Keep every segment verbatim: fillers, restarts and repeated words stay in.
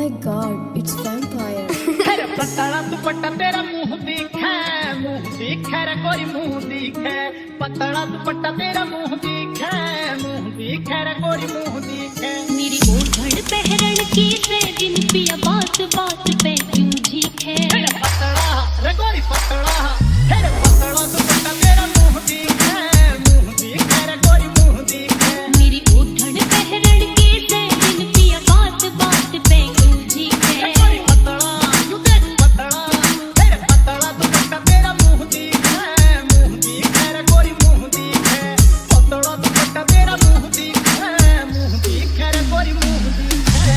my God, it's vampire. अरे पतला दुपट्टा तेरा मुंह दिखे, मुंह दिखे रे कोई मुंह दिखे। पतला दुपट्टा तेरा मुंह दिखे, मुंह दिखे रे कोई मुंह दिखे। मेरी ओढ़न पहरन की से दिन पिया बात बात पे क्यों झीके। अरे पतला रे कोई पतला, अरे पतला दुपट्टा तेरा मुंह दिखे, मुंह दिखे रे कोई मुंह दिखे। मेरी ओढ़न पहरन की से दिन पिया बात बात पे क्यों झीके। कोई पतला यू देख पतला, अरे पतला दुपट्टा तेरा मुंह दिखे, मुंह दिखे रे कोई मुंह दिखे। पतला दुपट्टा तेरा मुंह दिखे, मुंह दिखे रे कोई मुंह दिखे।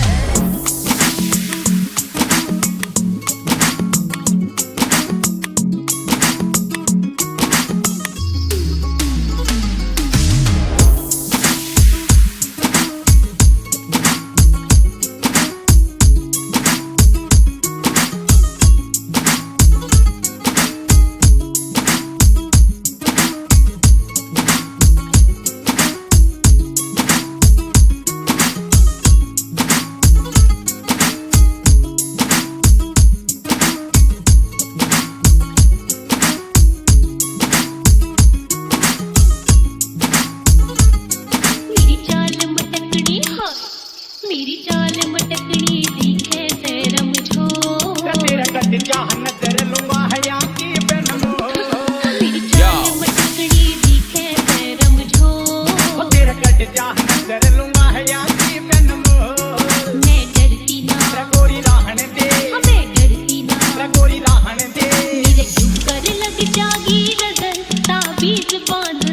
मेरी चाल मटकनी दिखे तेरा मुझो। तेरा कट चाह नजर लूंगा हया की बनमो। मेरी चाल मटकनी दिखे तेरा मुझो। तेरा कट चाह नजर लूंगा हया की बनमो। मैं डरती ना रगोरी राहन दे, मैं डरती ना रगोरी राहन दे। मेरे ऊपर लग जागी नजर ताबीज बांध